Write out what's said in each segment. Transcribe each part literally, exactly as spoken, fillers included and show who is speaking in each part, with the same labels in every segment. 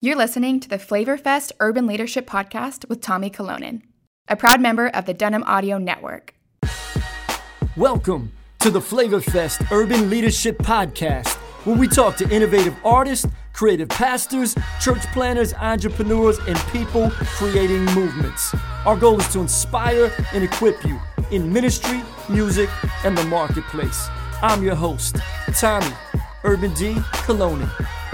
Speaker 1: You're listening to the FlavorFest Urban Leadership Podcast with Tommy Kolonen, a proud member of the Dunham Audio Network.
Speaker 2: Welcome to the FlavorFest Urban Leadership Podcast, where we talk to innovative artists, creative pastors, church planners, entrepreneurs, and people creating movements. Our goal is to inspire and equip you in ministry, music, and the marketplace. I'm your host, Tommy Urban D. Kolonen.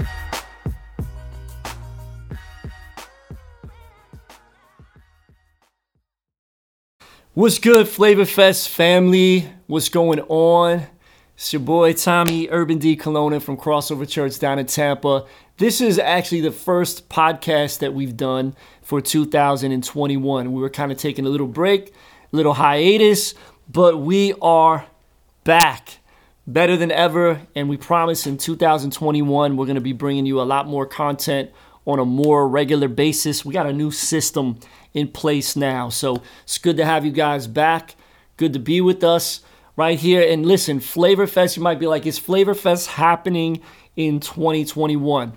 Speaker 2: What's good, FlavorFest family? What's going on? It's your boy, Tommy Urban D. Kolonen from Crossover Church down in Tampa. This is actually the first podcast that we've done for two thousand twenty-one. We were kind of taking a little break, a little hiatus, but we are back better than ever. And we promise in two thousand twenty-one, we're going to be bringing you a lot more content on a more regular basis. We got a new system in place now. So it's good to have you guys back. Good to be with us right here. And listen, FlavorFest, you might be like, is FlavorFest happening in twenty twenty-one?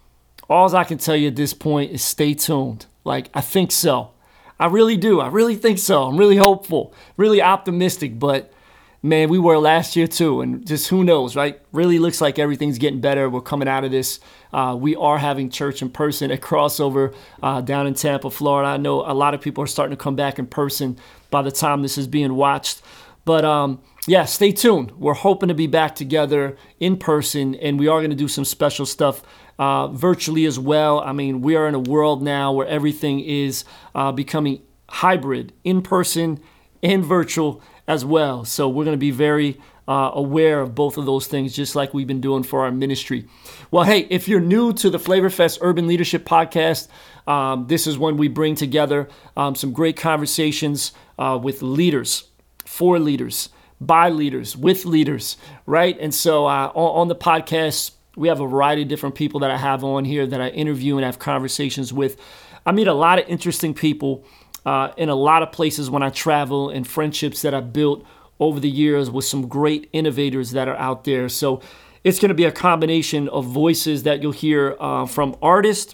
Speaker 2: All I can tell you at this point is stay tuned. Like, I think so. I really do. I really think so. I'm really hopeful, really optimistic. But man, we were last year too. And just who knows, right? Really looks like everything's getting better. We're coming out of this. Uh, we are having church in person at Crossover uh, down in Tampa, Florida. I know a lot of people are starting to come back in person by the time this is being watched. But um, yeah, stay tuned. We're hoping to be back together in person, and we are going to do some special stuff uh, virtually as well. I mean, we are in a world now where everything is uh, becoming hybrid, in person and virtual as well. So we're going to be very uh, aware of both of those things, just like we've been doing for our ministry. Well, hey, if you're new to the FlavorFest Urban Leadership Podcast, um, this is when we bring together um, some great conversations uh, with leaders, for leaders, by leaders, with leaders, right? And so uh, on, on the podcast, we have a variety of different people that I have on here that I interview and have conversations with. I meet a lot of interesting people Uh, in a lot of places when I travel, and friendships that I've built over the years with some great innovators that are out there. So it's going to be a combination of voices that you'll hear uh, from artists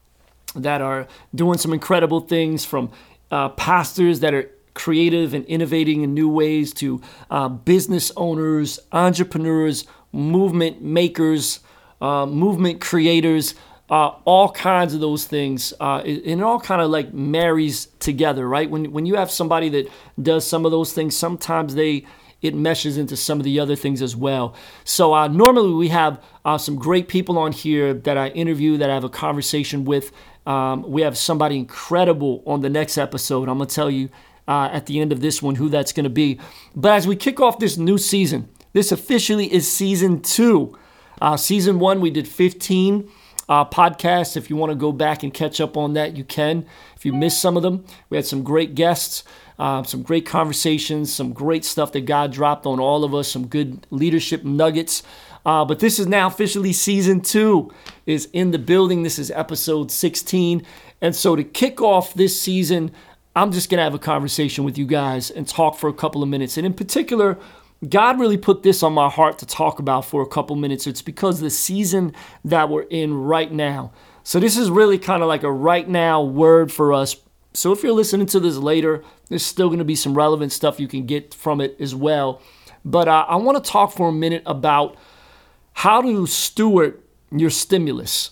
Speaker 2: that are doing some incredible things, from uh, pastors that are creative and innovating in new ways, to uh, business owners, entrepreneurs, movement makers, uh, movement creators. Uh, all kinds of those things, uh, and it all kind of like marries together, right? When when you have somebody that does some of those things, sometimes they it meshes into some of the other things as well. So uh, normally we have uh, some great people on here that I interview, that I have a conversation with. Um, we have somebody incredible on the next episode. I'm gonna tell you uh, at the end of this one who that's gonna be. But as we kick off this new season, this officially is season two. Uh, season one, we did fifteen. Uh, podcast. If you want to go back and catch up on that, you can. If you missed some of them, we had some great guests, uh, some great conversations, some great stuff that God dropped on all of us, some good leadership nuggets. Uh, but this is now officially season two is in the building. This is episode sixteen. And so to kick off this season, I'm just going to have a conversation with you guys and talk for a couple of minutes. And in particular, God really put this on my heart to talk about for a couple minutes. It's because of the season that we're in right now. So this is really kind of like a right now word for us. So if you're listening to this later, there's still going to be some relevant stuff you can get from it as well. But uh, I want to talk for a minute about how to steward your stimulus.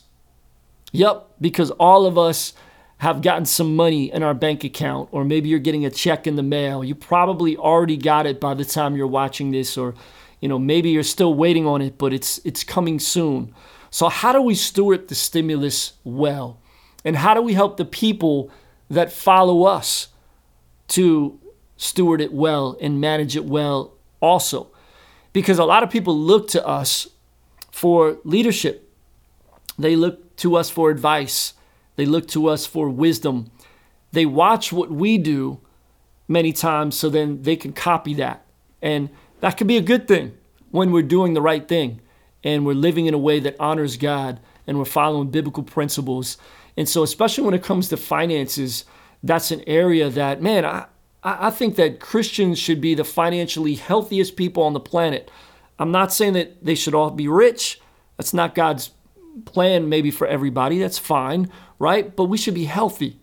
Speaker 2: Yep, because all of us have gotten some money in our bank account, or maybe you're getting a check in the mail. You probably already got it by the time you're watching this, or you know, maybe you're still waiting on it, but it's it's coming soon. So how do we steward the stimulus well? And how do we help the people that follow us to steward it well and manage it well also? Because a lot of people look to us for leadership. They look to us for advice. They look to us for wisdom. They watch what we do many times so then they can copy that. And that can be a good thing when we're doing the right thing and we're living in a way that honors God and we're following biblical principles. And so especially when it comes to finances, that's an area that, man, I, I think that Christians should be the financially healthiest people on the planet. I'm not saying that they should all be rich. That's not God's plan maybe for everybody. That's fine, right? But we should be healthy,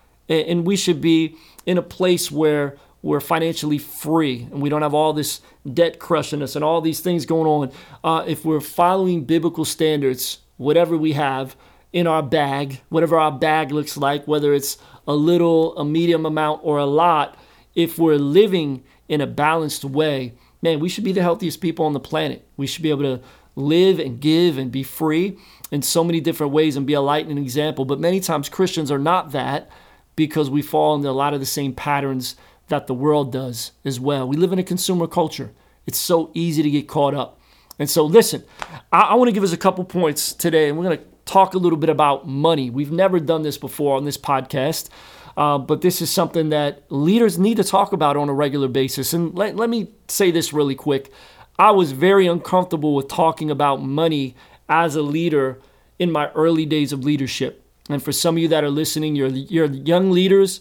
Speaker 2: and we should be in a place where we're financially free and we don't have all this debt crushing us and all these things going on. Uh, if we're following biblical standards, whatever we have in our bag, whatever our bag looks like, whether it's a little, a medium amount, or a lot, if we're living in a balanced way, man, we should be the healthiest people on the planet. We should be able to live and give and be free in so many different ways and be a light and an example. But many times Christians are not that, because we fall into a lot of the same patterns that the world does as well. We live in a consumer culture. It's so easy to get caught up. And so listen, I, I want to give us a couple points today, and we're going to talk a little bit about money. We've never done this before on this podcast, uh, but this is something that leaders need to talk about on a regular basis. And let, let me say this really quick. I was very uncomfortable with talking about money as a leader in my early days of leadership. And for some of you that are listening, you're you're young leaders,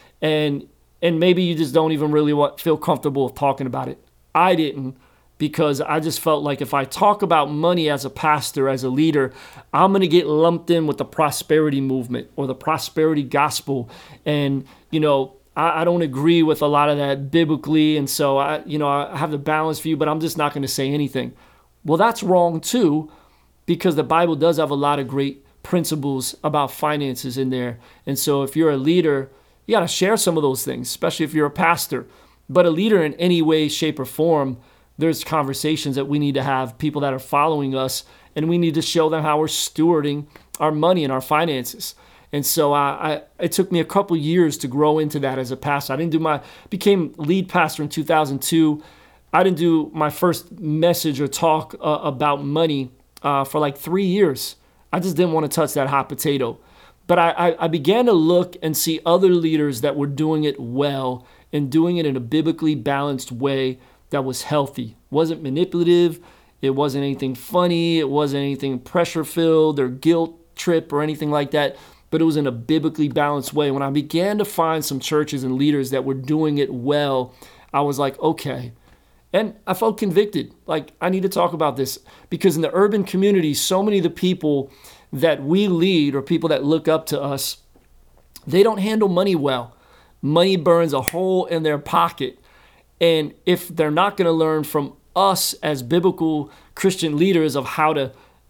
Speaker 2: and and maybe you just don't even really want, feel comfortable with talking about it. I didn't, because I just felt like if I talk about money as a pastor, as a leader, I'm going to get lumped in with the prosperity movement or the prosperity gospel. And, you know, I, I don't agree with a lot of that biblically. And so, I, you know, I have the balanced view, but I'm just not going to say anything. Well, that's wrong too, because the Bible does have a lot of great principles about finances in there. And so if you're a leader, you got to share some of those things, especially if you're a pastor. But a leader in any way, shape, or form, there's conversations that we need to have, people that are following us, and we need to show them how we're stewarding our money and our finances. And so I, I it took me a couple years to grow into that as a pastor. I didn't do my, became lead pastor in two thousand two. I didn't do my first message or talk uh, about money uh, for like three years. I just didn't want to touch that hot potato. But I, I, I began to look and see other leaders that were doing it well and doing it in a biblically balanced way that was healthy. It wasn't manipulative. It wasn't anything funny. It wasn't anything pressure-filled or guilt trip or anything like that. But it was in a biblically balanced way. When I began to find some churches and leaders that were doing it well, I was like, okay. And I felt convicted. Like, I need to talk about this, because in the urban community, so many of the people that we lead, or people that look up to us, they don't handle money well. Money burns a hole in their pocket. And if they're not going to learn from us as biblical Christian leaders of how to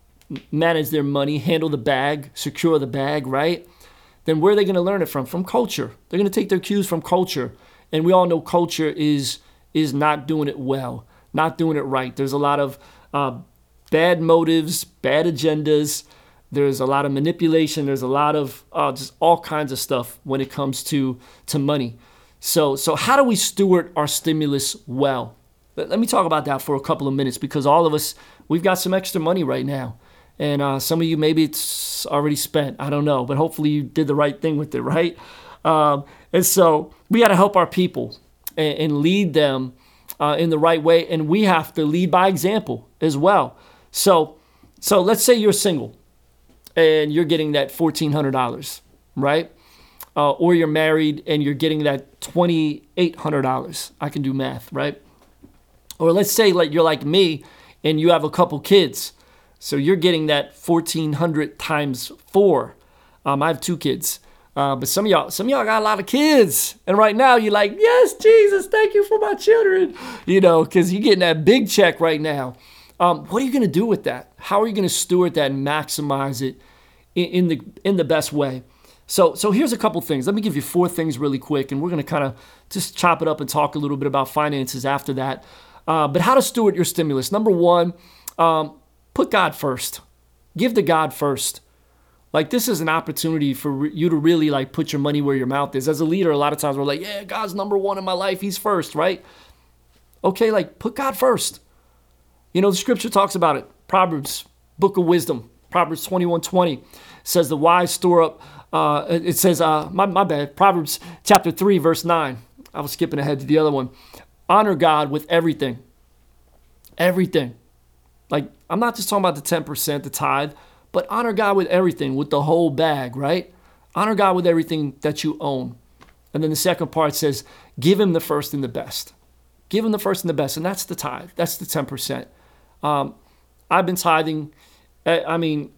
Speaker 2: manage their money, handle the bag, secure the bag, right? Then where are they going to learn it from? From culture. They're going to take their cues from culture. And we all know culture is is not doing it well, not doing it right. There's a lot of uh, bad motives, bad agendas. There's a lot of manipulation. There's a lot of uh, just all kinds of stuff when it comes to, to money. So, so how do we steward our stimulus well? Let, let me talk about that for a couple of minutes, because all of us, we've got some extra money right now. And uh, some of you, maybe it's already spent. I don't know. But hopefully you did the right thing with it, right? Um, and so we got to help our people and, and lead them uh, in the right way. And we have to lead by example as well. So, so let's say you're single and you're getting that fourteen hundred dollars, right? Uh, or you're married and you're getting that twenty-eight hundred dollars. I can do math, right? Or let's say like you're like me and you have a couple kids. So you're getting that fourteen hundred times four. Um, I have two kids. Uh, but some of y'all, some of y'all got a lot of kids. And right now you're like, yes, Jesus, thank you for my children. You know, because you're getting that big check right now. Um, what are you going to do with that? How are you going to steward that and maximize it in, in the in the best way? So so here's a couple things. Let me give you four things really quick, and we're going to kind of just chop it up and talk a little bit about finances after that. Uh, but how to steward your stimulus. Number one, um, put God first. Give to God first. Like, this is an opportunity for re- you to really like put your money where your mouth is. As a leader, a lot of times we're like, yeah, God's number one in my life. He's first, right? Okay, like put God first. You know, the scripture talks about it. Proverbs, book of wisdom, Proverbs twenty-one twenty says the wise store up. Uh, it says, uh, my, my bad, Proverbs chapter three, verse nine. I was skipping ahead to the other one. Honor God with everything. Everything. Like, I'm not just talking about the ten percent, the tithe, but honor God with everything, with the whole bag, right? Honor God with everything that you own. And then the second part says, give him the first and the best. Give him the first and the best. And that's the tithe. That's the ten percent. Um, I've been tithing. I mean,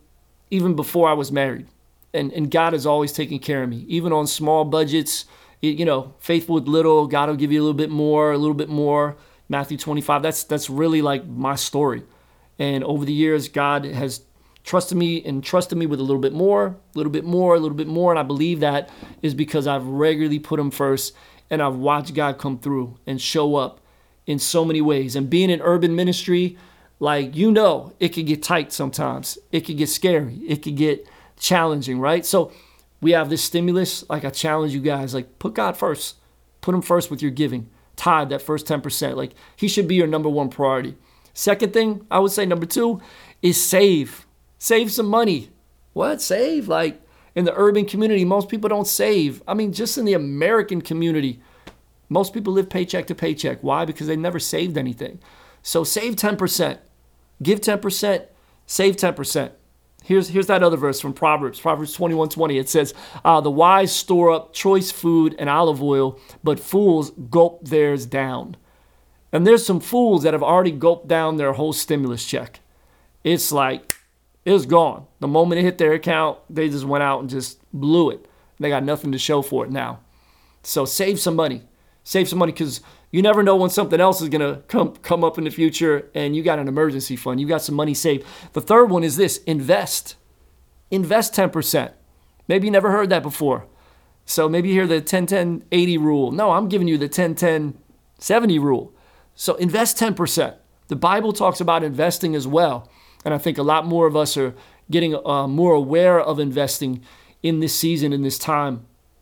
Speaker 2: even before I was married. And, and God has always taken care of me, even on small budgets. You know, faithful with little, God will give you a little bit more, a little bit more. Matthew twenty-five, that's that's really like my story. And over the years, God has trusted me and trusted me with a little bit more, a little bit more, a little bit more. And I believe that is because I've regularly put him first, and I've watched God come through and show up in so many ways. And being in urban ministry, like, you know, it could get tight sometimes. It could get scary. It could get challenging, right? So we have this stimulus. Like, I challenge you guys, like, put God first. Put him first with your giving. Tithe, that first ten percent. Like, he should be your number one priority. Second thing, I would say number two is save. Save some money. What? Save? Like, in the urban community, most people don't save. I mean, just in the American community, most people live paycheck to paycheck. Why? Because they never saved anything. So save ten percent. Give ten percent. Save ten percent. Here's, here's that other verse from Proverbs, Proverbs twenty-one twenty. It says, uh, the wise store up choice food and olive oil, but fools gulp theirs down. And there's some fools that have already gulped down their whole stimulus check. It's like, it's gone. The moment it hit their account, they just went out and just blew it. They got nothing to show for it now. So save some money. Save some money, because you never know when something else is going to come come up in the future, and you got an emergency fund. You got some money saved. The third one is this: invest. Invest ten percent. Maybe you never heard that before. So maybe you hear the ten ten eighty rule. No, I'm giving you the ten ten seventy rule. So invest ten percent. The Bible talks about investing as well. And I think a lot more of us are getting uh, more aware of investing in this season, in this time.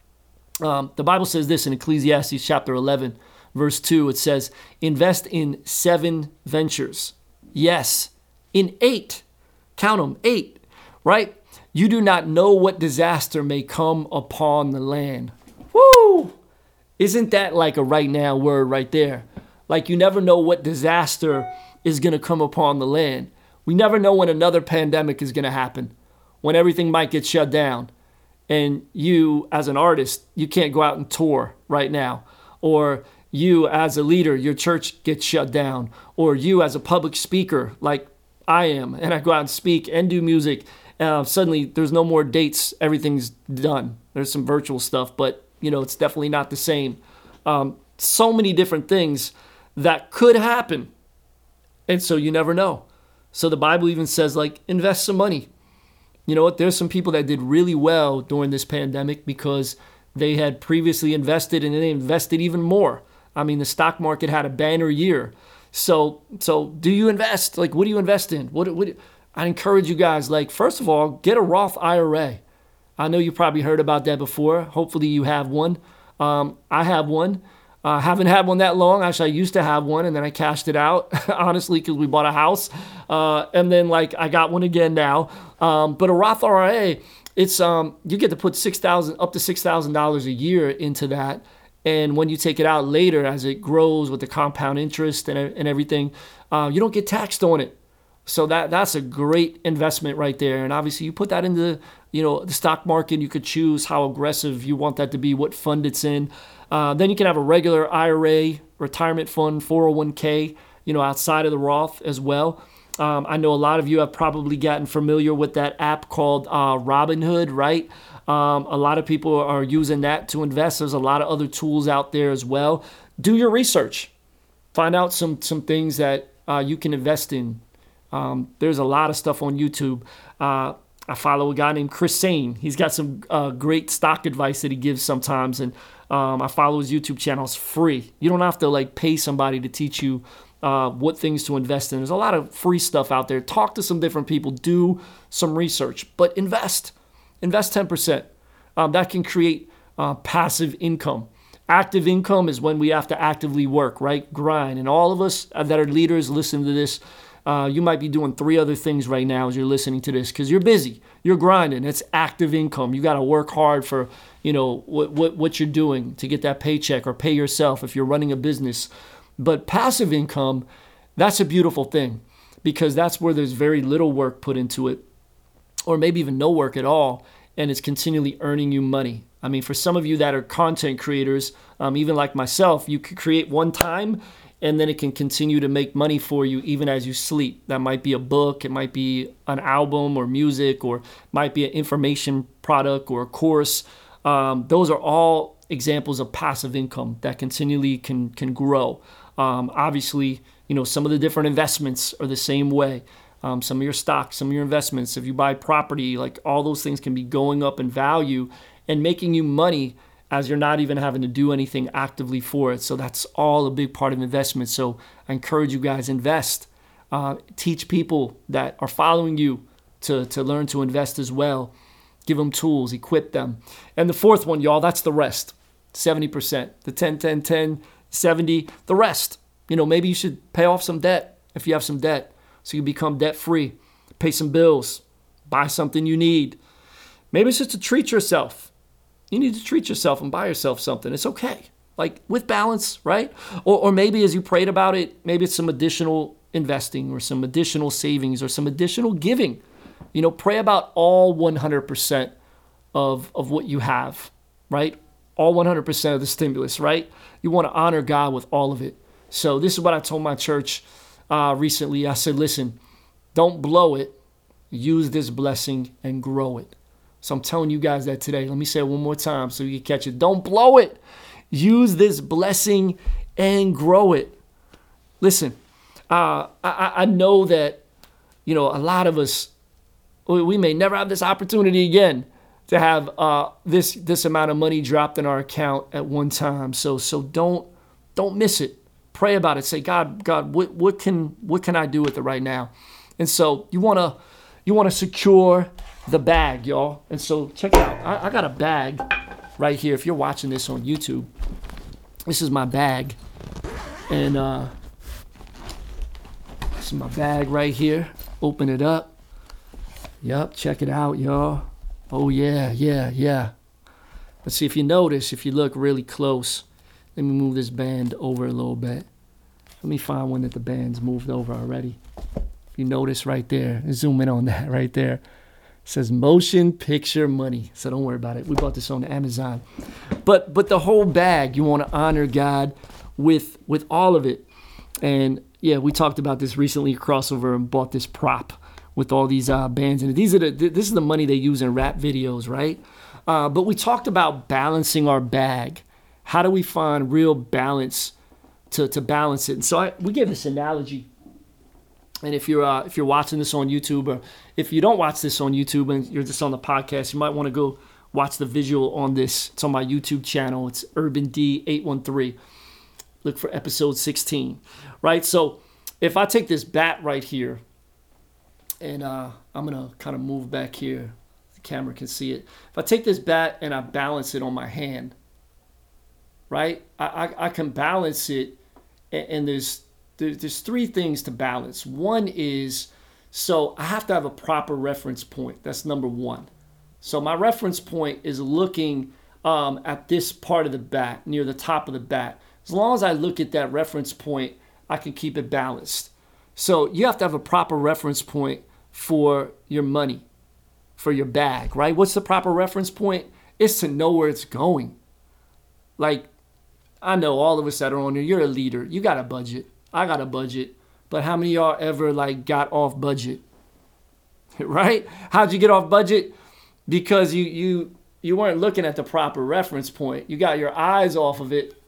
Speaker 2: Um, the Bible says this in Ecclesiastes chapter eleven, verse two. It says, invest in seven ventures. Yes, in eight. Count them, eight, right? You do not know what disaster may come upon the land. Woo! Isn't that like a right now word right there? Like, you never know what disaster is going to come upon the land. We never know when another pandemic is going to happen, when everything might get shut down. And you, as an artist, you can't go out and tour right now. Or you, as a leader, your church gets shut down. Or you, as a public speaker, like I am, and I go out and speak and do music. Uh, suddenly, there's no more dates. Everything's done. There's some virtual stuff, but, you know, it's definitely not the same. Um, so many different things that could happen. And so you never know. So the Bible even says, like, invest some money. You know what? There's some people that did really well during this pandemic because they had previously invested, and they invested even more. I mean, the stock market had a banner year. So, so do you invest? Like, what do you invest in? What, what? I encourage you guys, like, first of all, get a Roth I R A. I know you probably heard about that before. Hopefully you have one. Um, I have one. I uh, haven't had one that long. Actually, I used to have one, and then I cashed it out, honestly, because we bought a house. Uh, and then, like, I got one again now. Um, but a Roth I R A, it's um, you get to put six thousand dollars up to six thousand dollars a year into that. And when you take it out later, as it grows with the compound interest and, and everything, uh, you don't get taxed on it. So that that's a great investment right there. And obviously, you put that into, you know, the stock market. You could choose how aggressive you want that to be, what fund it's in. Uh, then you can have a regular I R A, retirement fund, four oh one k, you know, outside of the Roth as well. Um, I know a lot of you have probably gotten familiar with that app called uh, Robinhood, right? Um, a lot of people are using that to invest. There's a lot of other tools out there as well. Do your research. Find out some some things that uh, you can invest in. Um, there's a lot of stuff on YouTube. Uh, I follow a guy named Chris Sane. He's got some uh, great stock advice that he gives sometimes, and um, I follow his YouTube channel. It's free. You don't have to like pay somebody to teach you uh, what things to invest in. There's a lot of free stuff out there. Talk to some different people. Do some research, but invest. Invest ten percent. Um, that can create uh, passive income. Active income is when we have to actively work, right? Grind. And all of us that are leaders, listen to this. Uh, you might be doing three other things right now as you're listening to this because you're busy. You're grinding. It's active income. You got to work hard for, you know, what, what what you're doing to get that paycheck or pay yourself if you're running a business. But passive income, that's a beautiful thing because that's where there's very little work put into it, or maybe even no work at all, and it's continually earning you money. I mean, for some of you that are content creators, um, even like myself, you could create one time and then it can continue to make money for you even as you sleep. That might be a book, it might be an album or music, or might be an information product or a course. Um, those are all examples of passive income that continually can can grow. Um, obviously, you know, some of the different investments are the same way. Um, some of your stocks, some of your investments, if you buy property, like all those things can be going up in value and making you money as you're not even having to do anything actively for it. So that's all a big part of investment. So I encourage you guys, invest. Uh, teach people that are following you to, to learn to invest as well. Give them tools, equip them. And the fourth one, y'all, that's the rest. seventy percent. The ten, ten, ten, seventy, the rest. You know, maybe you should pay off some debt if you have some debt so you become debt-free. Pay some bills. Buy something you need. Maybe it's just to treat yourself. You need to treat yourself and buy yourself something. It's okay. Like with balance, right? Or, or maybe as you prayed about it, maybe it's some additional investing or some additional savings or some additional giving. You know, pray about all one hundred percent of, of what you have, right? All one hundred percent of the stimulus, right? You want to honor God with all of it. So this is what I told my church uh, recently. I said, listen, don't blow it. Use this blessing and grow it. So I'm telling you guys that today. Let me say it one more time so you can catch it. Don't blow it. Use this blessing and grow it. Listen, uh, I, I know that, you know, a lot of us, we may never have this opportunity again to have uh, this this amount of money dropped in our account at one time. So so don't don't miss it. Pray about it. Say, God, God, what what can what can I do with it right now? And so you wanna you wanna secure the bag, y'all. And so check it out. I, I got a bag right here. If you're watching this on YouTube, this is my bag. And uh, this is my bag right here. Open it up. Yup, check it out, y'all. Oh, yeah, yeah, yeah. Let's see if you notice, if you look really close. Let me move this band over a little bit. Let me find one that the band's moved over already. If you notice right there, zoom in on that right there. It says motion picture money. So don't worry about it. We bought this on Amazon. But but the whole bag, you want to honor God with with all of it. And yeah, we talked about this recently, Crossover, and bought this prop with all these uh, bands in it. These are the, this is the money they use in rap videos, right? Uh, but we talked about balancing our bag. How do we find real balance to, to balance it? And so I, we gave this analogy. And if you're uh, if you're watching this on YouTube, or if you don't watch this on YouTube and you're just on the podcast, you might want to go watch the visual on this. It's on my YouTube channel. It's Urban D eight one three. Look for episode sixteen, right? So if I take this bat right here, and uh, I'm going to kind of move back here. The camera can see it. If I take this bat and I balance it on my hand, right? I, I, I can balance it, and, and there's, there's there's three things to balance. One is, so I have to have a proper reference point. That's number one. So my reference point is looking um, at this part of the bat, near the top of the bat. As long as I look at that reference point, I can keep it balanced. So you have to have a proper reference point for your money, for your bag, right? What's the proper reference point? It's to know where it's going. Like, I know all of us that are on here, you're a leader. You got a budget. I got a budget. But how many of y'all ever like got off budget? Right? How'd you get off budget? Because you you you weren't looking at the proper reference point. You got your eyes off of it,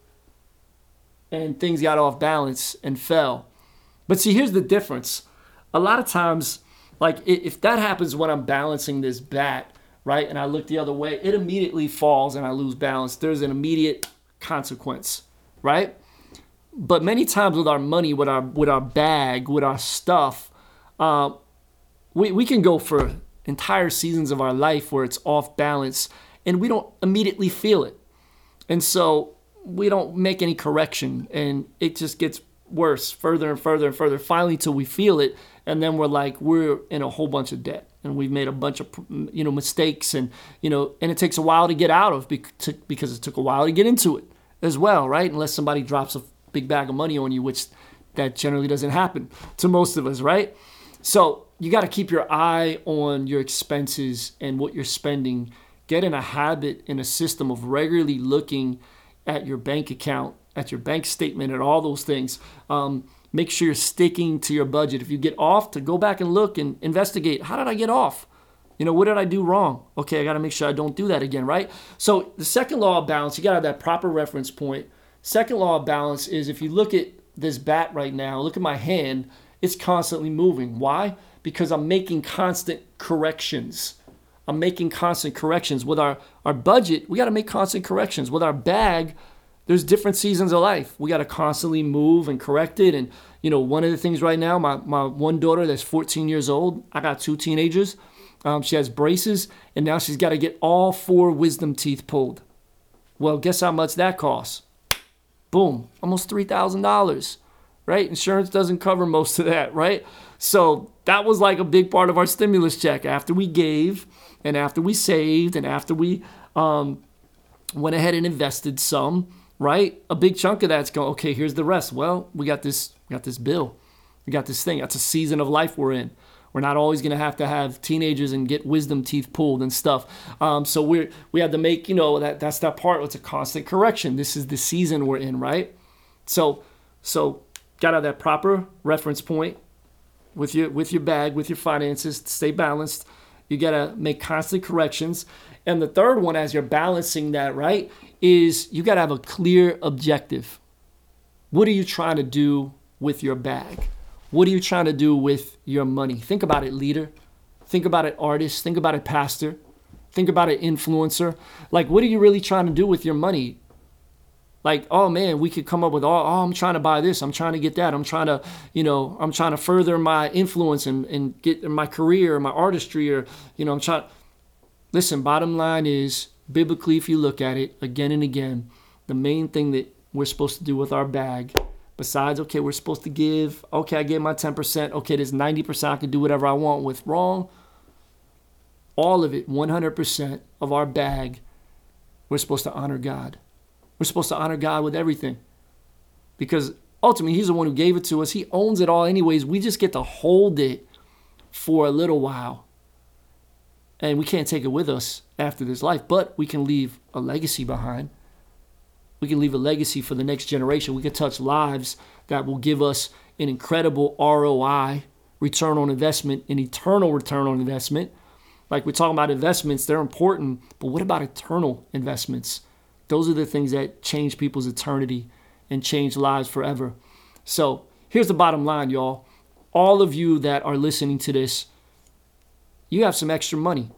Speaker 2: and things got off balance and fell. But see, here's the difference. A lot of times, like if that happens when I'm balancing this bat, right, and I look the other way, it immediately falls and I lose balance. There's an immediate consequence, right? But many times with our money, with our with our bag, with our stuff, uh, we, we can go for entire seasons of our life where it's off balance and we don't immediately feel it. And so we don't make any correction and it just gets worse, further and further and further, finally till we feel it. And then we're like, we're in a whole bunch of debt and we've made a bunch of, you know, mistakes and, you know, and it takes a while to get out of because it took a while to get into it as well, right? Unless somebody drops a big bag of money on you, which that generally doesn't happen to most of us, right? So you got to keep your eye on your expenses and what you're spending. Get in a habit, in a system of regularly looking at your bank account at your bank statement, at all those things. Um, make sure you're sticking to your budget. If you get off, to go back and look and investigate. How did I get off? You know, what did I do wrong? Okay, I got to make sure I don't do that again, right? So the second law of balance, you got to have that proper reference point. Second law of balance is if you look at this bat right now, look at my hand, it's constantly moving. Why? Because I'm making constant corrections. I'm making constant corrections. With our, our budget, we got to make constant corrections. With our bag, there's different seasons of life. We got to constantly move and correct it. And, you know, one of the things right now, my, my one daughter that's fourteen years old, I got two teenagers. Um, she has braces, and now she's got to get all four wisdom teeth pulled. Well, guess how much that costs? Boom, almost three thousand dollars, right? Insurance doesn't cover most of that, right? So that was like a big part of our stimulus check. After we gave, and after we saved, and after we um, went ahead and invested some, right? A big chunk of that's going, okay, here's the rest. Well, we got this, we got this bill. We got this thing. That's a season of life we're in. We're not always going to have to have teenagers and get wisdom teeth pulled and stuff. Um, so we we had to make, you know, that that's that part. It's a constant correction. This is the season we're in, right? So so got to have that proper reference point with your with your bag, with your finances to stay balanced. You got to make constant corrections. And the third one, as you're balancing that, right, is you got to have a clear objective. What are you trying to do with your bag? What are you trying to do with your money? Think about it, leader. Think about it, artist. Think about it, pastor. Think about it, influencer. Like, what are you really trying to do with your money? Like, oh man, we could come up with, oh, oh, I'm trying to buy this. I'm trying to get that. I'm trying to, you know, I'm trying to further my influence and, and get my career, my artistry, or, you know, I'm trying. Listen, bottom line is, biblically, if you look at it again and again, the main thing that we're supposed to do with our bag, besides, okay, we're supposed to give, okay, I gave my ten percent, okay, there's ninety percent I can do whatever I want with. Wrong. All of it, one hundred percent of our bag, we're supposed to honor God. We're supposed to honor God with everything. Because ultimately, he's the one who gave it to us. He owns it all anyways. We just get to hold it for a little while. And we can't take it with us after this life, but we can leave a legacy behind. We can leave a legacy for the next generation. We can touch lives that will give us an incredible R O I, return on investment, an eternal return on investment. Like we're talking about investments, they're important, but what about eternal investments? Those are the things that change people's eternity and change lives forever. So here's the bottom line, y'all. All of you that are listening to this, you have some extra money.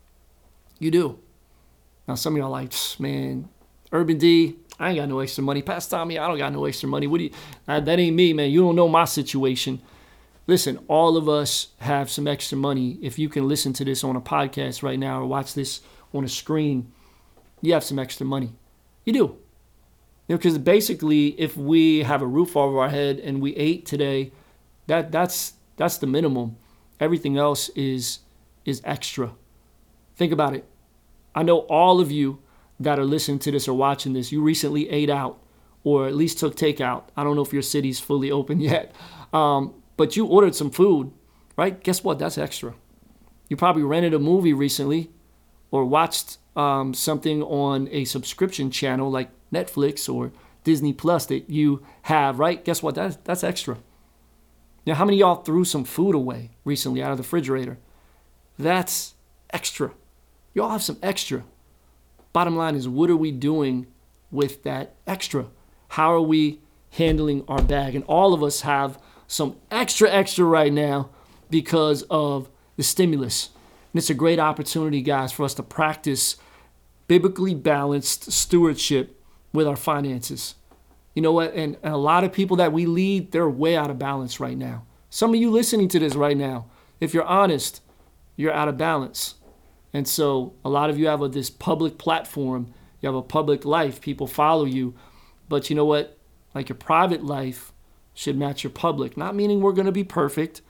Speaker 2: You do. Now some of y'all are like, man, Urban D, I ain't got no extra money. Pastor Tommy, I don't got no extra money. What do you? Uh, that ain't me, man. You don't know my situation. Listen, all of us have some extra money. If you can listen to this on a podcast right now or watch this on a screen, you have some extra money. You do. You know, because basically, if we have a roof over our head and we ate today, that that's that's the minimum. Everything else is is extra. Think about it. I know all of you that are listening to this or watching this, you recently ate out or at least took takeout. I don't know if your city's fully open yet, um, but you ordered some food, right? Guess what? That's extra. You probably rented a movie recently or watched um, something on a subscription channel like Netflix or Disney Plus that you have, right? Guess what? That's, that's extra. Now, how many of y'all threw some food away recently out of the refrigerator? That's extra. Y'all have some extra. Bottom line is, what are we doing with that extra? How are we handling our bag? And all of us have some extra, extra right now because of the stimulus. And it's a great opportunity, guys, for us to practice biblically balanced stewardship with our finances. You know what? And, and a lot of people that we lead, they're way out of balance right now. Some of you listening to this right now, if you're honest, you're out of balance. And so a lot of you have a, this public platform. You have a public life. People follow you. But you know what? Like your private life should match your public. Not meaning we're going to be perfect.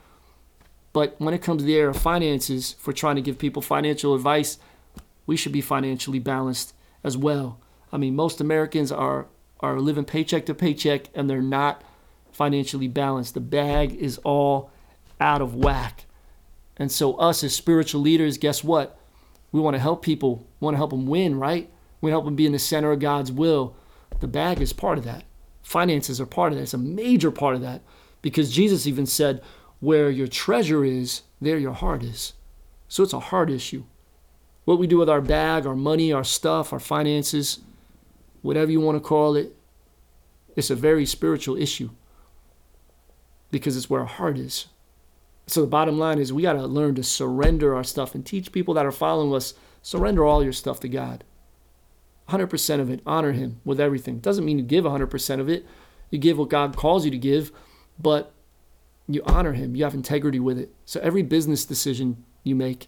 Speaker 2: But when it comes to the area of finances, if we're trying to give people financial advice, we should be financially balanced as well. I mean, most Americans are, are living paycheck to paycheck and they're not financially balanced. The bag is all out of whack. And so us as spiritual leaders, guess what? We want to help people, we want to help them win, right? We help them be in the center of God's will. The bag is part of that. finances are part of that. It's a major part of that, because Jesus even said, where your treasure is, there your heart is. So it's a heart issue. What we do with our bag, our money, our stuff, our finances, whatever you want to call it, it's a very spiritual issue, because it's where our heart is. So the bottom line is, we got to learn to surrender our stuff and teach people that are following us, surrender all your stuff to God. one hundred percent of it, honor him with everything. Doesn't mean you give one hundred percent of it. You give what God calls you to give, but you honor him. You have integrity with it. So every business decision you make,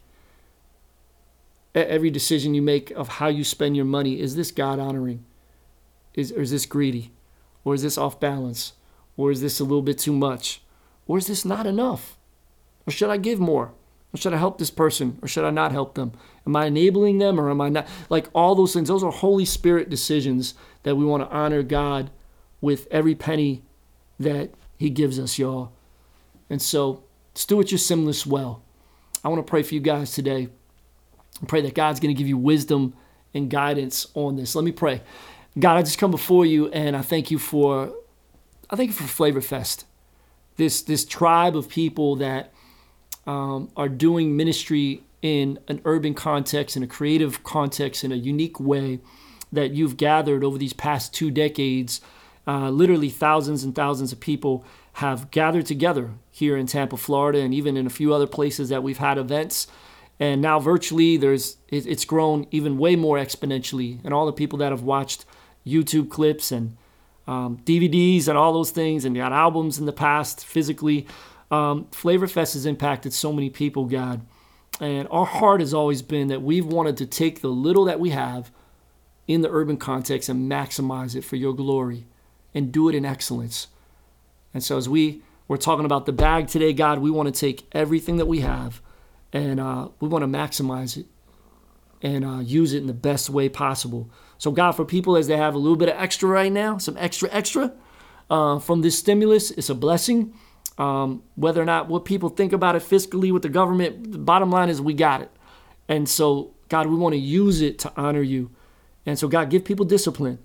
Speaker 2: every decision you make of how you spend your money, is this God honoring? Is, or is this greedy? Or is this off balance? Or is this a little bit too much? Or is this not enough? Or should I give more? Or should I help this person? Or should I not help them? Am I enabling them, or am I not? Like, all those things, those are Holy Spirit decisions that we want to honor God with every penny that he gives us, y'all. And so, steward your Simless well. I want to pray for you guys today. I pray that God's going to give you wisdom and guidance on this. Let me pray. God, I just come before you, and I thank you for, I thank you for Flavor Fest. This, this tribe of people that um, are doing ministry in an urban context, in a creative context, in a unique way that you've gathered over these past two decades. Uh, literally thousands and thousands of people have gathered together here in Tampa, Florida, and even in a few other places that we've had events. And now virtually, there's it, it's grown even way more exponentially. And all the people that have watched YouTube clips and um, D V Ds and all those things, and got albums in the past physically, um, Flavor Fest has impacted so many people, God. And our heart has always been that we've wanted to take the little that we have in the urban context and maximize it for your glory and do it in excellence. And so as we, we're talking about the bag today, God, we want to take everything that we have, and uh, we want to maximize it and uh, use it in the best way possible. So God, for people as they have a little bit of extra right now, some extra extra uh, from this stimulus, it's a blessing. Um, whether or not what people think about it fiscally with the government, the bottom line is we got it. And so, God, we want to use it to honor you. And so, God, give people discipline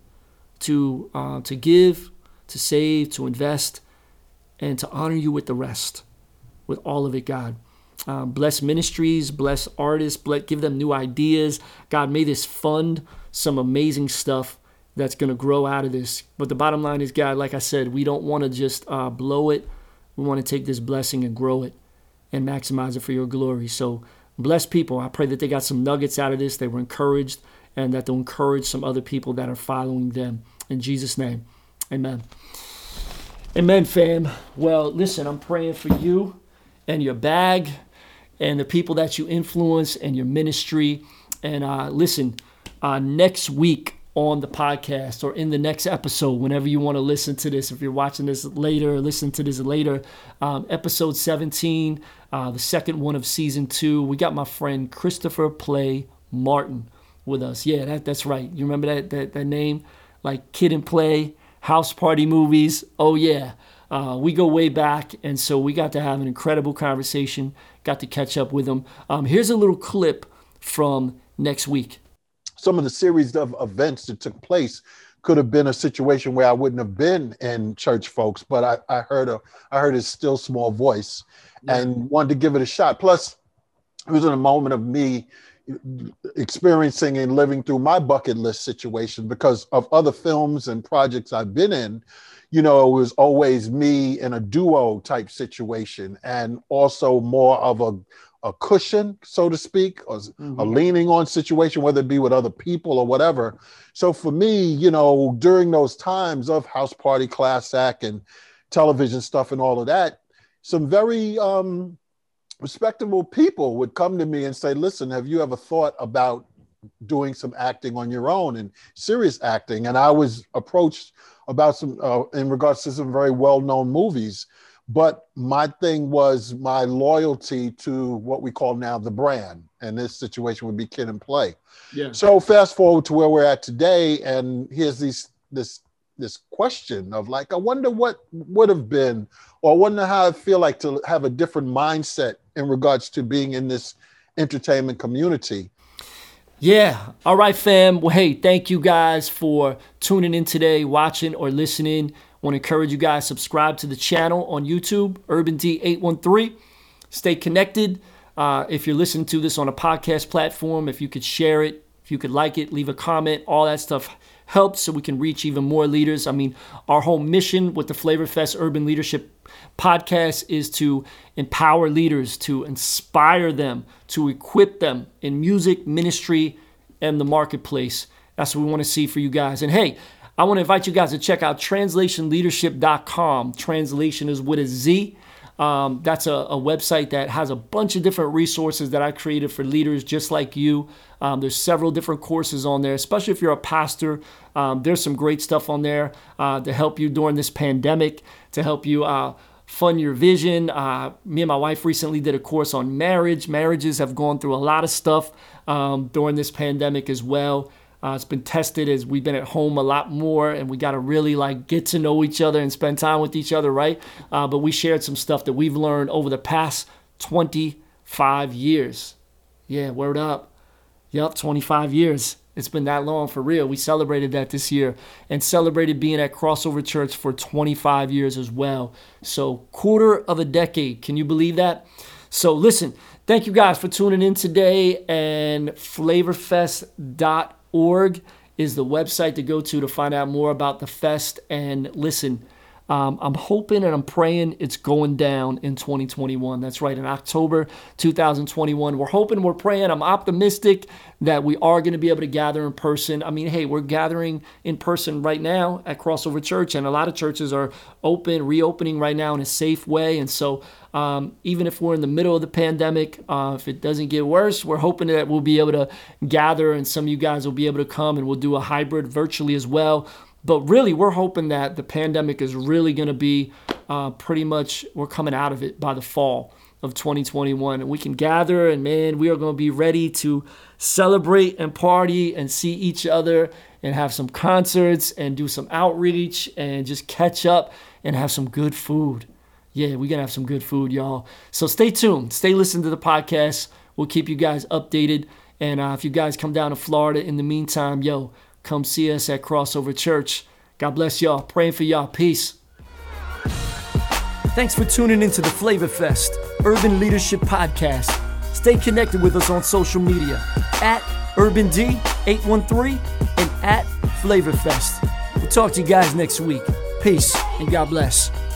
Speaker 2: to uh, to give, to save, to invest, and to honor you with the rest, with all of it, God. Um, bless ministries, bless artists, bless, give them new ideas. God, may this fund some amazing stuff that's going to grow out of this. But the bottom line is, God, like I said, we don't want to just uh, blow it. We want to take this blessing and grow it and maximize it for your glory. So bless people. I pray that they got some nuggets out of this. They were encouraged, and that they'll encourage some other people that are following them. In Jesus' name, amen. Amen, fam. Well, listen, I'm praying for you and your bag and the people that you influence and your ministry. And uh, listen, uh, next week on the podcast, or in the next episode, whenever you want to listen to this, if you're watching this later or listen to this later, um, episode seventeen, uh, the second one of season two, we got my friend Christopher Play Martin with us. Yeah, that, that's right. You remember that, that, that name? Like Kid and Play, House Party Movies. Oh, yeah. Uh, we go way back, and so we got to have an incredible conversation, got to catch up with him. Um, here's a little clip from next week.
Speaker 3: Some of the series of events that took place could have been a situation where I wouldn't have been in church, folks, but I, I heard a, I heard his still small voice, yeah, and wanted to give it a shot. Plus, it was in a moment of me experiencing and living through my bucket list situation because of other films and projects I've been in. You know, it was always me in a duo type situation, and also more of a a cushion, so to speak, or mm-hmm. a leaning on situation, whether it be with other people or whatever. So for me, you know, during those times of House Party, Class Act, and television stuff and all of that, some very um, respectable people would come to me and say, listen, have you ever thought about doing some acting on your own and serious acting? And I was approached about some, uh, in regards to some very well-known movies. But my thing was my loyalty to what we call now the brand. And this situation would be Kid and Play. Yeah. So fast forward to where we're at today. And here's these, this, this question of like, I wonder what would have been, or I wonder how I feel like to have a different mindset in regards to being in this entertainment community.
Speaker 2: Yeah. All right, fam. Well, hey, thank you guys for tuning in today, watching or listening. I want to encourage you guys, subscribe to the channel on YouTube, Urban D eight one three. Stay connected. Uh, if you're listening to this on a podcast platform, if you could share it, if you could like it, leave a comment, all that stuff helps so we can reach even more leaders. I mean, our whole mission with the Flavor Fest Urban Leadership Podcast is to empower leaders, to inspire them, to equip them in music, ministry, and the marketplace. That's what we want to see for you guys. And hey, I want to invite you guys to check out translation leadership dot com. Translation is with a Z. Um, that's a, a website that has a bunch of different resources that I created for leaders just like you. Um, there's several different courses on there, especially if you're a pastor. Um, there's some great stuff on there uh, to help you during this pandemic, to help you uh, fund your vision. Uh, me and my wife recently did a course on marriage. Marriages have gone through a lot of stuff um, during this pandemic as well. Uh, it's been tested as we've been at home a lot more, and we got to really like get to know each other and spend time with each other, right? Uh, but we shared some stuff that we've learned over the past twenty-five years. Yeah, word up. Yup, twenty-five years. It's been that long for real. We celebrated that this year and celebrated being at Crossover Church for twenty-five years as well. So quarter of a decade. Can you believe that? So listen, thank you guys for tuning in today, and flavor fest dot org is the website to go to to find out more about the fest. And listen, um, I'm hoping and I'm praying it's going down in twenty twenty-one. That's right, in October two thousand twenty-one. We're hoping, we're praying. I'm optimistic that we are going to be able to gather in person. I mean, hey, we're gathering in person right now at Crossover Church, and a lot of churches are open, reopening right now in a safe way. And so um, even if we're in the middle of the pandemic, uh, if it doesn't get worse, we're hoping that we'll be able to gather, and some of you guys will be able to come, and we'll do a hybrid virtually as well. But really, we're hoping that the pandemic is really going to be uh, pretty much, we're coming out of it by the fall of twenty twenty-one. And we can gather, and man, we are going to be ready to celebrate and party and see each other and have some concerts and do some outreach and just catch up and have some good food. Yeah, we're going to have some good food, y'all. So stay tuned. Stay listening to the podcast. We'll keep you guys updated. And uh, if you guys come down to Florida in the meantime, yo, come see us at Crossover Church. God bless y'all. Praying for y'all. Peace. Thanks for tuning into the Flavor Fest Urban Leadership Podcast. Stay connected with us on social media at Urban D eight one three and at Flavor Fest. We'll talk to you guys next week. Peace and God bless.